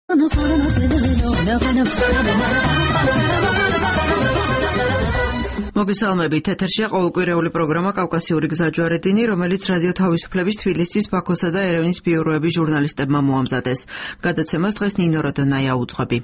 მოგესალმებით, ეთერშია ყოველკვირეული პროგრამა კავკასიური გზაჯვარედინი, რომელიც რადიო თავისუფლების თბილისის, ბაქოსა და ერევნის ბიუროების ჟურნალისტებმა მოამზადეს. გადაცემას დღეს ნინო როდონაია უძღვები.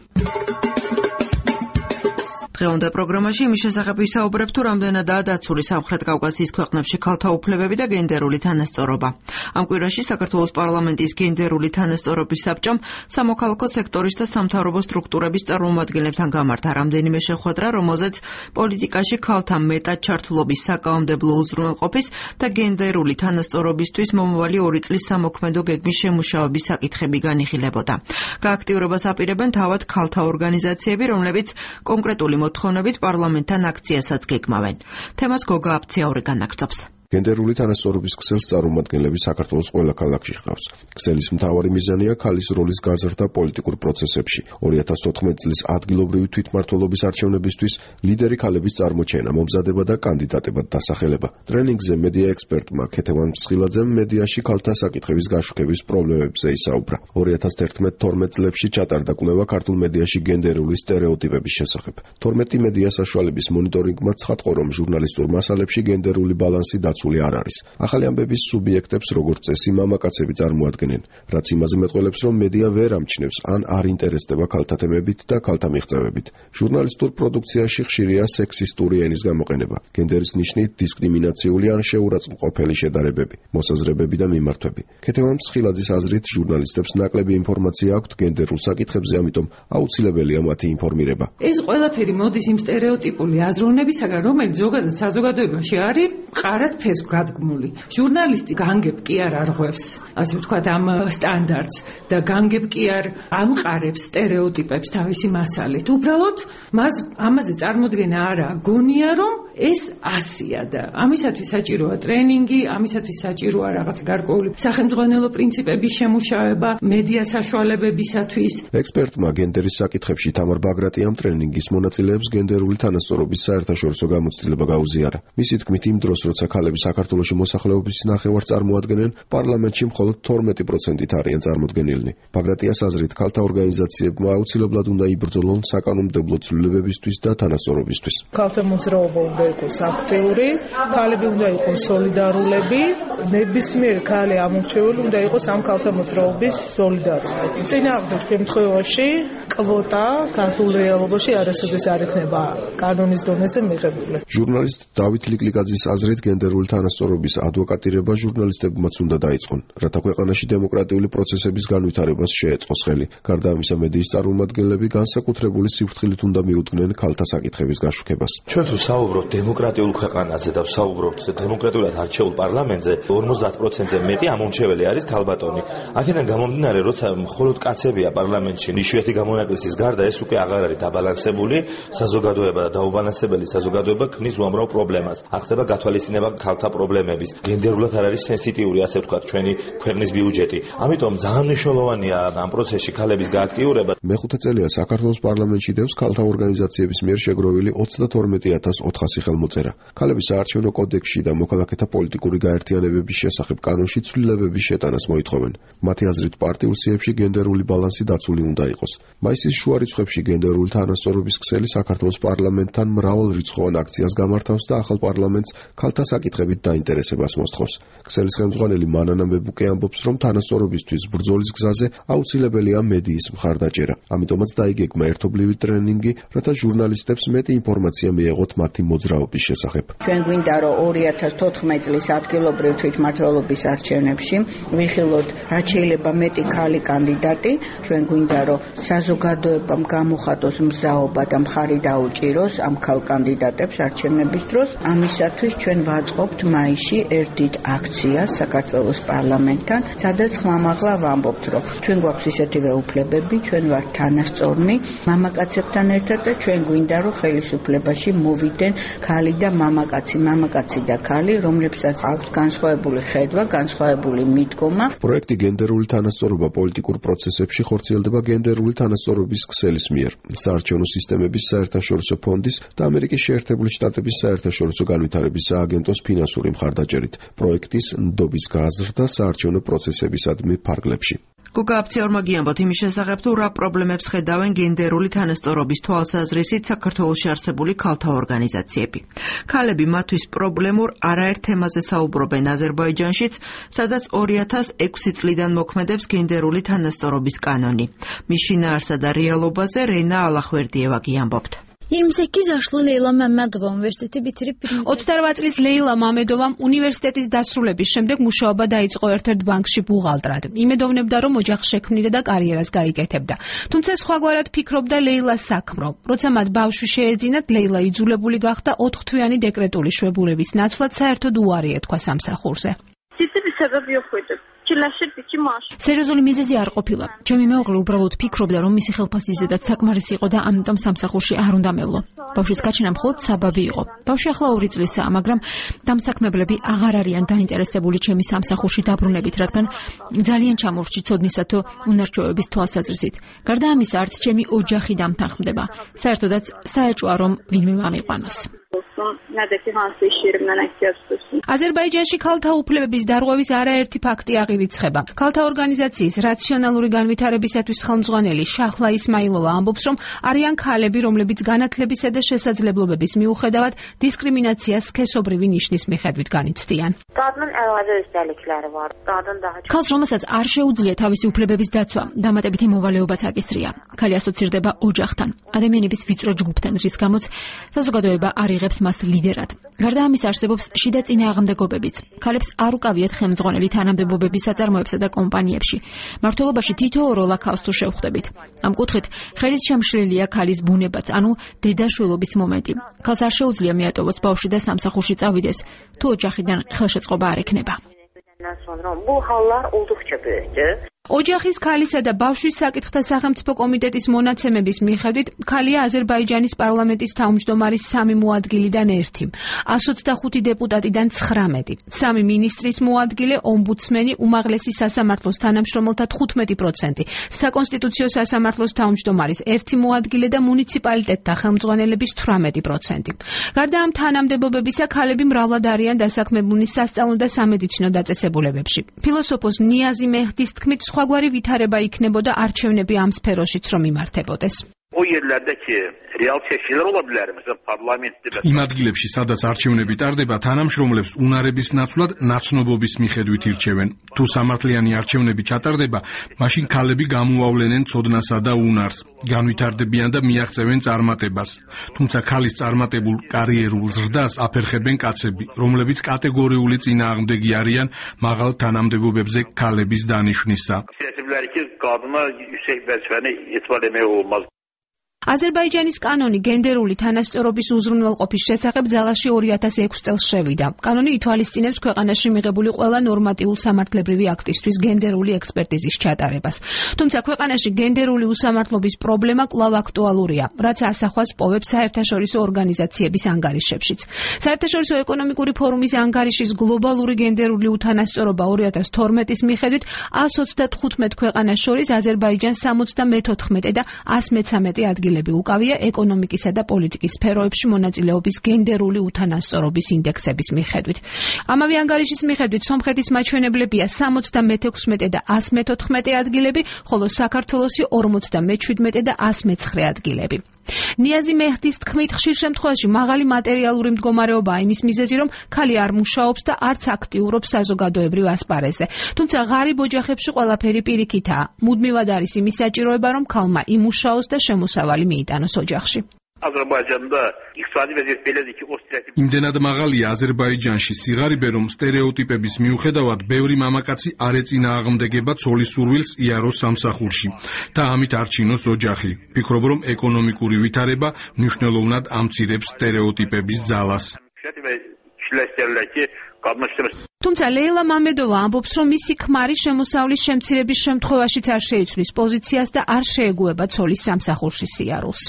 დღევანდელ პროგრამაში იმის შესახებ ვისაუბრებ, თუ რამდენადაა დაცული სამხრეთ კავკასიის ქვეყნებში ქალთა უფლებები და გენდერული თანასწორობა. ამ კვირაში საქართველოს პარლამენტის გენდერული თანასწორობის საბჭომ სამოქალაქო სექტორის და სამთავრობო სტრუქტურების წარმომადგენლებთან გამართა რამდენიმე შეხვედრა, რომელზეც პოლიტიკაში ქალთა მეტად ჩართულობის საკანონმდებლო უზრუნველყოფის და გენდერული თანასწორობისთვის მომავალი 2 წლის სამოქმედო გეგმის შემუშავების საკითხები განიხილებოდა. გააქტიურებას აპირებენ თავად ქალთა ორგანიზაციები, რომლებიც კონკრეტული მოთხოვნებით პარლამენტთან აქციასაც გეგმავენ. თემას გოგა აფციაური განაგრძობს. გენდერული თანასწორობის ქსელს წარმომადგენლები საქართველოს ყველა ქალაქში ჰყავს. ქსელის მთავარი მიზანია ქალის როლის გაზრდა პოლიტიკურ პროცესებში. 2014 წლის ადგილობრივი თვითმმართველობის არჩევნებისთვის ლიდერი ქალების წარმოჩენა, მომზადება და კანდიდატებად დასახელება. ტრენინგზე მედია ექსპერტმა ქეთევან მსხილაძემ მედიაში ქალთა საკითხების გაშუქების პრობლემებზე ისაუბრა. 2011-12 წლებში ჩატარდა კვლევა ქართულ მედიაში გენდერული სტერეოტიპების შესახებ. 12 მედია საშუალების მონიტორინგმა ცხადყო, რომ ჟურნალისტურ მასალებში გენდერული ბალანსი არ არის. ახალი ამბების სუბიექტებს როგორც წესი მამაკაცები წარმოადგენენ, რაც იმაზე მეტყველებს, რომ მედია ვერ ამჩნევს ან არ ინტერესდება ქალთა თემებით და ქალთა მიღწევებით. ჟურნალისტურ პროდუქციაში ხშირია სექსისტური ენის გამოყენება, გენდერის ნიშნით დისკრიმინაციული ან შეურაცხმყოფელი შედარებები, მოსაზრებები და მიმართვები. ქეთევან მსხილაძის აზრით, ჟურნალისტებს ნაკლები ინფორმაცია აქვთ გენდერულ საკითხებზე, ამიტომ აუცილებელია მათი ინფორმირება. ეს ყველაფერი მოდის იმ სტერეოტიპული აზროვნებისაგან, რომელიც ზოგადად საზოგადოებაში არის მყარად გადგმული. ჟურნალისტი განგებ კი არ არღვევს, ასე ვთქვათ, ამ სტანდარტს და განგებ კი არ ამყარებს სტერეოტიპებს თავისი მასალით. უბრალოდ ამაზე წარმოდგენა არა გონია, რომ ეს ასია და ამისათვის საჭიროა ტრენინგი, ამისათვის საჭიროა რაღაც გარკვეული სახელმძღვანელო პრინციპების შემუშავება მედია საშუალებებისათვის. ექსპერტმა გენდერის საკითხებში თამარ ბაგრატიამ ტრენინგის მონაწილეებს გენდერული თანასწორობის საერთაშორისო გამოცდილება გაუზიარა. მისი თქმით, იმ დროს, როცა ქალები საქართველოში მოსახლეობის ნახევარს წარმოადგენენ, პარლამენტში მხოლოდ 12%-ით არიან წარმოდგენილნი. ბაგრატიას აზრით, ქალთა ორგანიზაციებმა აუცილებლად უნდა იბრძოლონ საკანონმდებლო ცვლილებებისთვის და თანასწორობისთვის. ქალთა მოძრაობა უნდა იყოს აქტიური, ქალები უნდა იყოს სოლიდარულები, ნებისმიერ ქალი ამორჩეველი უნდა იყოს ამ ქალთა მოძრაობის სოლიდარული. წინააღმდეგ შემთხვევაში კვოტა ქართულ რეალობაში არასოდეს არ იქნება კანონის დონეზე მიღებული. ჟურნალისტ დავით ლიკლიკაძის აზრით, გენდერული თანასწორობის ადვოკატირება ჟურნალისტებმაც უნდა დაიწყონ, რათა ქვეყანაში დემოკრატიული პროცესების განვითარებას შეეწყოს ხელი. გარდა ამისა, მედიის წარმომადგენლები განსაკუთრებული სიფრთხილით უნდა მიუდგნენ ქალთა საკითხების გაშუქებას. ჩვენ თუ საუბრობთ დემოკრატიულ ქვეყანაზე და საუბრობთ დემოკრატიულად არჩეულ პარლამენტზე, 50%-ზე მეტი ამომრჩეველი არის ქალბატონი. აქედან გამომდინარე, როცა მხოლოდ კაცებია პარლამენტში, იშვიათი გამონაკლისის გარდა, ეს უკვე აღარ არის დაბალანსებული საზოგადოება და დაუბალანსებელი საზოგადოება ქმნის უამრავ პრობლემას. აქ ხდება გათვალისწინება ქალთა პრობლემების. გენდერულად არ არის სენსიტიური, ასე ვთქვათ, ჩვენი ქვეყნის ბიუჯეტი. ამიტომ ძალიან მნიშვნელოვანია ამ პროცესში ქალების გააქტიურება. მეხუთე წელია საქართველოს პარლამენტში დევს ქალთა ორგანიზაციების მიერ შეგროვილი 32400 ხელმოწერა. ქალების საარჩევნო კოდექსში და მოქალაქეთა პოლიტიკური გაერთიანებების შესახებ კანონში ცვლილებების შეტანას მოითხოვენ. მათი აზრით, პარტიულ სიებში გენდერული ბალანსი დაცული უნდა იყოს. მაისის შუა რიცხვებში გენდერული თანასწორობის ქსელი საქართველოს პარლამენტთან მრავალრიცხოვან აქციას გამართავს და ახალ პარლამენტს ქალთა საკითხებით დაინტერესებას მოსთხოვს. ქსელის ხელმძღვანელი მანანა მებუკე ამბობს, რომ თანასწორობისთვის ბრძოლის გზაზე აუცილებელია მედიის მხარდაჭერა. ამიტომაც დაიგეგმა ერთობლივი ტრენინგი, რათა ჟურნალისტებს მეტი ინფორმაცია მიეღოთ მათი მოძრაობის შესახებ. ჩვენ გვინდა, რომ 2014 წლის ადგილობრივ თვითმმართველობის არჩევნებში ვიხილოთ რაც შეიძლება მეტი ქალი კანდიდატი. ჩვენ გვინდა, რომ საზოგადოებამ გამოხატოს მზაობა და მხარი დაუჭიროს ამ ქალ კანდიდატებს არჩევნების დროს. ამისათვის ჩვენ ვაწყობთ მაისში ერთ დიდ აქციას საქართველოს პარლამენტთან, სადაც ხმამაღლა ვამბობთ, რომ ჩვენ გვაქვს ისეთივე უფლებები, ჩვენ ვართ თანასწორნი მამაკაცებთან ერთად და ჩვენ გვინდა, რომ ხელისუფლებაში მოვიდნენ ქალი და მამაკაცი და ქალი, რომლებსაც აქვს განსხვავებული ხედვა, განსხვავებული მიდგომა. პროექტი გენდერული თანასწორობა პოლიტიკურ პროცესებში ხორციელდება გენდერული თანასწორობის ქსელის მიერ, საარჩევნო სისტემების საერთაშორისო ფონდის და ამერიკის შეერთებული შტატების საერთაშორისო განვითარების სააგენტოს ფინანსური მხარდაჭერით. პროექტის ნდობის გაზრდა საარჩევნო პროცესებისადმი ფარგლებში. გუგა აფციორმა გიამბოთ იმის შესახებ, თუ რა პრობლემებს ხედავენ გენდერული თანასწორობის თვალსაზრისით საქართველოში არსებული ქალთა ორგანიზაციები. ქალები მათთვის პრობლემურ არაერთ თემაზე საუბრობენ აზერბაიჯანშიც, სადაც 2006 წლიდან მოქმედებს გენდერული თანასწორობის კანონი. მის შინაარსა და რეალობაზე რენა ალახვერდიევა გიამბობთ. 28 ზაშლა ლეილა მამედოვა უნივერსიტეტი ბითირებ 28 წლის ლეილა მამედოვამ უნივერსიტეტის დასრულების შემდეგ მუშაობა დაიწყო ერთ-ერთ ბანკში ბუღალტრად. იმედოვნებდა, რომ ოჯახს შექმნიდა და კარიერას გაიკეთებდა. თუმცა სხვაგვარად ფიქრობდა ლეილას საქმრო. როცა მათ ბავშვი შეეძინათ, ლეილა იძულებული გახდა 4 თვიანი დეკრეტული შვებურების ნაცვლად საერთოდ უარი ეთქვა სამსახურზე. სერიოზული მიზეზი არ ყოფილა. ჩემი მეუღლე უბრალოდ ფიქრობდა, რომ მისი ხელფასი ზედაც საკმარისი იყო და ამიტომ სამსახურში არ უნდა მევლო. ბავშვის გაჩენა მხოლოდ საბაბი იყო. ბავშვი ახლა 2 წლისაა, მაგრამ დამსაქმებლები აღარ არიან დაინტერესებული ჩემი სამსახურში დაბრუნებით, რადგან ძალიან ჩამორჩი ცოდნისა თუ უნარჩვევების თვალსაზრისით. გარდა ამისა, არც ჩემი ოჯახი დამთანხმდება. საერთოდაც საეჭვია, რომ ვინმე მამიყვანოს. აზერბაიჯანში ქალთა უფლებების დარღვევის არაერთი ფაქტი აღირიცხება. ქალთა ორგანიზაციის რაციონალური განვითარებისათვის ხელმძღვანელი შაჰლა ისმაილოვა ამბობს, რომ არიან ქალები, რომლებიც განათლებისა და შესაძლებლობების მიუხედავად დისკრიმინაციას სქესობრივი ნიშნის მიხედვით განიცდიან. ქალს, რომელსაც არ შეუძლია თავისი უფლებების დაცვა, დამატებითი მოვალეობაც აკისრია. ქალი ასოცირდება ოჯახთან, ადამიანების ვიწრო ჯგუფთან, რის გამოც საზოგადოება არ იღებს მას ლიდერად. გარდა ამის არსებობს შიდა წინააღმდეგობებიც. ქალებს არ უკავიათ ხელმძღვანელი თანამდებობების საწარმოებსა და კომპანიებში. მმართველობაში თითოეულ ქალს თუ შევხვდებით. ამ კუთხით ხელის შემშლელია ქალის ბუნებაც, ანუ დედაშვილობის მომენტი. ქალს არ შეუძლია მიატოვოს ბავშვი და სამსახურში წავიდეს, თუ ოჯახიდან ხელშეწყობა არ ექნება. ოჯახის, ქალისა და ბავშვის საკითხთა სახელმწიფო კომიტეტის მონაცემების მიხედვით, ქალია აზერბაიჯანის პარლამენტის თავმჯდომარის 3 მოადგილიდან 1, 125 დეპუტატიდან 19, 3 მინისტრის მოადგილე, ომბუდსმენი, უმაღლესი სასამართლოს თანამშრომელთა 15%, საკონსტიტუციო სასამართლოს თავმჯდომარის 1 მოადგილე და მუნიციპალიტეტთა ხელმძღვანელების 18%. გარდა ამ თანამდებობებისა, ქალები მრავლად არიან დასაქმებულნი სასწავლო და სამედიცინო დაწესებულებებში. ფილოსოფოს ნიაზი მეჰდის თქმით, სხვაგვარი ვითარება იქნებოდა არჩევნები ამ სფეროშიც რომ იმართებოდეს. იმ ადგილებში, სადაც არჩევნები ტარდება, თანამშრომლებს უნარების ნაცვლად ნაცნობობის მიხედვით ირჩევენ. თუ სამართლიანი არჩევნები ჩატარდება, მაშინ ქალები გამოავლენენ ცოდნასა და უნარს, განვითარდებიან და მიაღწევენ წარმატებას. თუმცა ქალის წარმატებულ კარიერულ ზრდას აფერხებენ კაცები, რომლებიც კატეგორიული წინააღმდეგი არიან მაღალ თანამდებობებზე ქალების დანიშვნისა. აზერბაიჯანის კანონი გენდერული თანასწორობის უზრუნველყოფის შესახებ ძალაში 2006 წელს შევიდა. კანონი ითვალისწინებს ქვეყანაში მიღებული ყველა ნორმატიულ სამართლებრივი აქტისთვის გენდერული ექსპერტიზის ჩატარებას. თუმცა ქვეყანაში გენდერული უსამართლობის პრობლემა კვლავ აქტუალურია, რაც ასახვას პოვებს საერთაშორისო ორგანიზაციების ანგარიშებშიც. საერთაშორისო ეკონომიკური ფორუმის ანგარიშის გლობალური გენდერული უთანასწორობა 2012-ის მიხედვით 125 ქვეყანას შორის აზერბაიჯანს 74 და 113 ადგილი უკავია ეკონომიკისა და პოლიტიკის სფეროებში მონაწილეობის გენდერული უთანასწორობის ინდექსების მიხედვით. ამავე ანგარიშის მიხედვით სომხეთის მაჩვენებლებია 76 და 114 ადგილები, ხოლო საქართველოსი 57 და 109 ადგილები. ნიაზი მეჰდის თქმით, ხშირ შემთხვევაში მაღალი მატერიალური მდგომარეობაა იმის მიზეზი, რომ ქალი არ მუშაობს და არც აქტიურობს საზოგადოებრივ ასპარეზზე. თუმცა ღარიბ ოჯახებში ყველაფერი პირიქითაა. მუდმივად არის იმის საჭიროება, რომ ქალმა იმუშაოს და შემოსავალი მიიტანოს ოჯახში. იმდენად მაღალია აზერბაიჯანში სიღარიბე, რომ სტერეოტიპების მიუხედავად ბევრი მამაკაცი არ ეწინააღმდეგება ცოლის სურვილს იაროს სამსახურში და ამით არჩინოს ოჯახი. ფიქრობ, რომ ეკონომიკური ვითარება მნიშვნელოვნად ამცირებს სტერეოტიპების ძალას. თუმცა ლეილა მამედოვა ამბობს, რომ მისი ქმარი შემოსავლის შემცირების შემთხვევაშიც არ შეიცვლის პოზიციას და არ შეეგუება ცოლის სამსახურში სიარულს.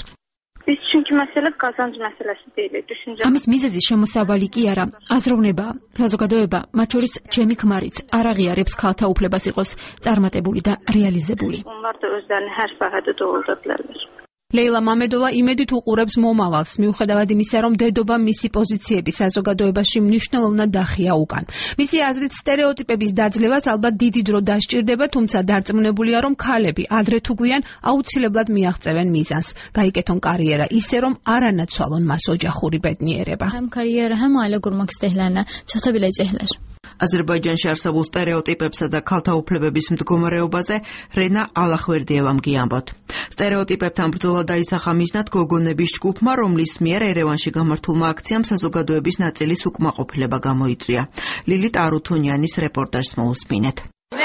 ამის მიზეზი შემოსავალი კი არა, აზროვნებაა. საზოგადოება, მათ შორის ჩემი ქმარიც, არ აღიარებს ქალთა უფლებას იყოს წარმატებული და რეალიზებული. ლეილა მამედოვა იმედით უყურებს მომავალს, მიუხედავად იმისა, რომ დედობა მისი პოზიციები საზოგადოებაში მნიშვნელოვნად დახია უკან. მისი აზრით სტერეოტიპების დაძლევას ალბათ დიდი დრო დასჭირდება, თუმცა დარწმუნებულია, რომ ქალები ადრე თუ გვიან აუცილებლად მიაღწევენ მიზანს, გაიკეთონ კარიერა ისე, რომ არ ანაცვალონ მას ოჯახური ბედნიერება. هم карьера, هم عائله გურმაკ სტეჰლანა, ჩახტაბილა ჭეჰლაშ. აზერბაიჯანში არსებულ სტერეოტიპებსა და ქალთა უფლებების მდგომარეობაზე რენა ალახვერდიევამ გიამბოთ. სტერეოტიპებთან ბრძოლა დაისახა მიზნად გოგონების ჯგუფმა, რომლის მიერ ერევანში გამართულმა აქციამ საზოგადოების ნაწილის უკმაყოფილება გამოიწვია. ლილიტ არუთუნიანის რეპორტაჟს მოусმინეთ.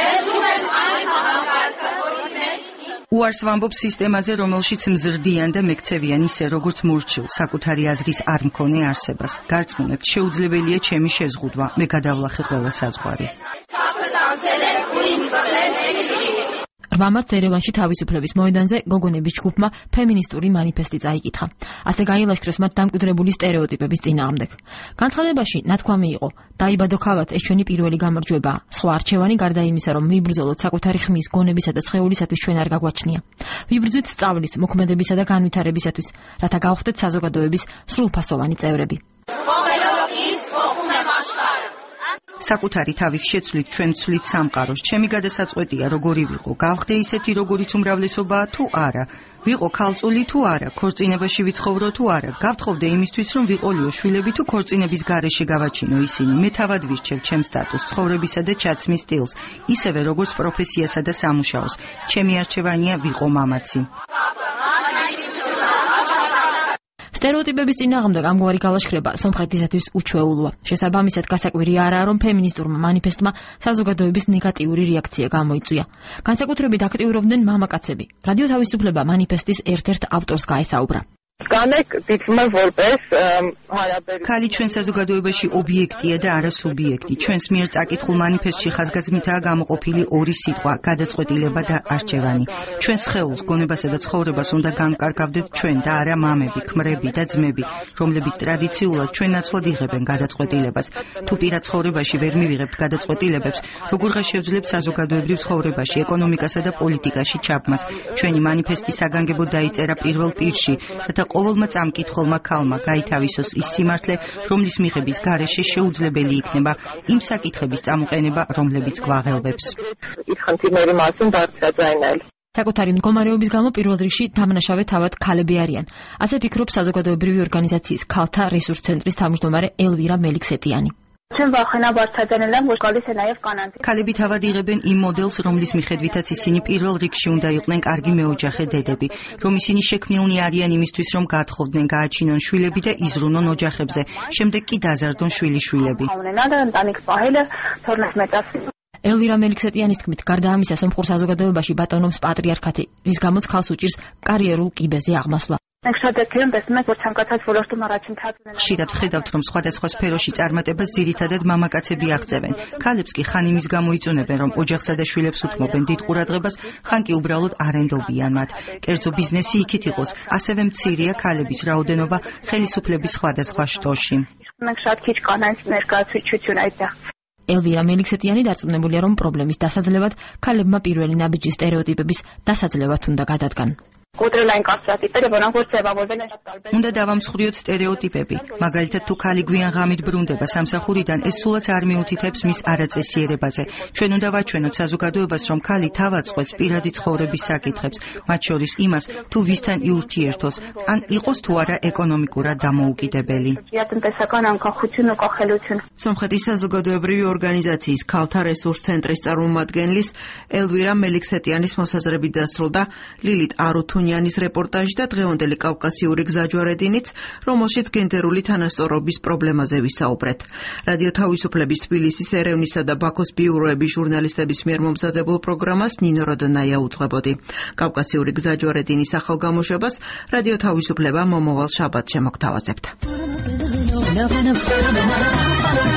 უარს ვამბობ სისტემაზე, რომელშიც მზრდიან და მეკცევიან ისე, როგორც მორჩილ, საკუთარი აზრის არ მქონე არსებას. გარწმუნებთ, შეუძლებელია ჩემი შეზღუდვა, მე გადავლახე ყველა საზღვარი. 8 მარტს ერევანში თავისუფლების მოედანზე გოგონების ჯგუფმა ფემინისტური მანიფესტი წაიკითხა. ასე გაილაშქრეს მათ დამკვიდრებული სტერეოტიპების წინააღმდეგ. განცხადებაში ნათქვამი იყო: დაიბადო ქალად, ეს ჩვენი პირველი გამარჯვებაა. სხვა არჩევანი გარდა იმისა, რომ ვიბრძოლოთ საკუთარი ხმის, გონებისა და სხეულისათვის ჩვენ არ გაგვაჩნია. ვიბრძვით სწავლის, მოქმედებისა და განვითარებისათვის, რათა გავხდეთ საზოგადოების სრულფასოვანი წევრები. საკუთარი თავის შეცვლით ჩვენ ვცვლით სამყაროს. ჩემი გადასაწყვეტია როგორი ვიყო. გავხდე ისეთი როგორიც უმრავლესობაა თუ არა. ვიყო ქალწული თუ არა, ქორწინებაში ვიცხოვრო თუ არა. გავთხოვდე იმისთვის რომ ვიყოლიო შვილები თუ ქორწინების გარეშე გავაჩინო ისინი. მე თავად ვირჩევ ჩემ სტატუსს, ცხოვრებისა და ჩაცმის სტილს, ისევე როგორც პროფესიასა და სამუშაოს. ჩემი არჩევანია ვიყო მამაცი. სტერეოტიპების წინააღმდეგ ამგვარი გალაშქრება სომხეთისათვის უჩვეულოა. შესაბამისად, გასაკვირი არაა, რომ ფემინისტურმა მანიფესტმა საზოგადოების ნეგატიური რეაქცია გამოიწვია. განსაკუთრებით აქტიურობდნენ მამაკაცები. რადიო თავისუფლება მანიფესტის ერთ-ერთ ავტორს გაესაუბრა. ქალი ჩვენ საზოგადოებაში ობიექტია და არა სუბიექტი. ჩვენს მიერ წაკითხულ მანიფესტში ხაზგასმითაა გამოყოფილი ორი სიტყვა: გადაწყვეტილება და არჩევანი. ჩვენს სხეულს, გონებასა და ცხოვრებას უნდა განკარგავდეთ ჩვენ და არა მამები, ქმრები და ძმები, რომლებიც ტრადიციულად ჩვენ ნაცვლად იღებენ გადაწყვეტილებას. თუ პირად ცხოვრებაში ვერ მივიღებთ გადაწყვეტილებებს, როგორღა შევძლებ საზოგადოებრივ ცხოვრებაში, ეკონომიკასა და პოლიტიკაში ჩაბმას. ჩვენი მანიფესტი საგანგებოდ დაიწერა პირველ პირში, რათა ყოველმა წამკითხველმა ქალმა გაითავისოს ის სიმართლე, რომლის მიღების გარეშე შეუძლებელი იქნება იმ საკითხების წამოყენება, რომლებიც გვაღელვებს. საკუთარი მდგომარეობის გამო პირველ რიგში დამნაშავე თავად ქალები არიან. ასე ფიქრობს საზოგადოებრივი ორგანიზაციის ქალთა რესურს ცენტრის თავმჯდომარე ელვირა მელიქსეტიანი. ქალები თავად იღებენ იმ მოდელს, რომლის მიხედვითაც ისინი პირველ რიგში უნდა იყვნენ კარგი მეოჯახე დედები, რომ ისინი შექმნილნი არიან იმისთვის, რომ გაათხოვდნენ, გააჩინონ შვილები და იზრუნონ ოჯახებზე, შემდეგ კი დაზარდონ შვილიშვილები. ელვირა მელიქსეტიანის თქმით, გარდა ამისა, სომხურ საზოგადოებაში ბატონობს პატრიარქატი, რის გამოც ქალს უჭირს კარიერულ კიბეზე აღმასვლა. ხშირად ვხედავთ, რომ სხვადასხვა სფეროში წარმატებას ძირითადად მამაკაცები აღწევენ. ქალებს კი ხან იმის გამო იწუნებენ, რომ ოჯახსა და შვილებს უთმობენ დიდ ყურადღებას, ხან კი უბრალოდ არენდობიან მათ. კერძო ბიზნესი იქით იყოს, ასევე მცირეა ქალების რაოდენობა ხელისუფლების სხვადასხვა შტოში. ელვირა მელიქსეტიანი დარწმუნებულია, რომ პრობლემის დასაძლევად ქალებმა პირველი ნაბიჯი სტერეოტიპების დასაძლევად უნდა გადადგან. უნდა დავამსხვრიოთ სტერეოტიპები. მაგალითად, თუ ქალი გვიან ღამით ბრუნდება სამსახურიდან, ეს სულაც არ მიუთითებს მის არაწესიერებაზე. ჩვენ უნდა ვაჩვენოთ საზოგადოებას, რომ ქალი თავად წყვეტს პირადი ცხოვრების საკითხებს, მათ შორის იმას, თუ ვისთან იურთიერთოს, ან იყოს თუ არა ეკონომიკურად დამოუკიდებელი. სომხეთის საზოგადოებრივი ორგანიზაციის ქალთა რესურს ცენტრის წარმომადგენლის ელვირა მელიქსეტიანის მოსაზრებით დასრულდა ლილიტ არუთუნიანის რეპორტაჟი და დღევანდელი კავკასიური გზაჯვარედინიც, რომელშიც გენდერული თანასწორობის პრობლემაზე ვისაუბრეთ. რადიო თავისუფლების თბილისის, ერევნისა და ბაქოს ბიუროების ჟურნალისტების მიერ მომზადებულ პროგრამას ნინო როდონაია უძღვებოდი. კავკასიური გზაჯვარედინის ახალ გამოშვებას რადიო თავისუფლება მომავალ შაბათს შემოგთავაზებთ.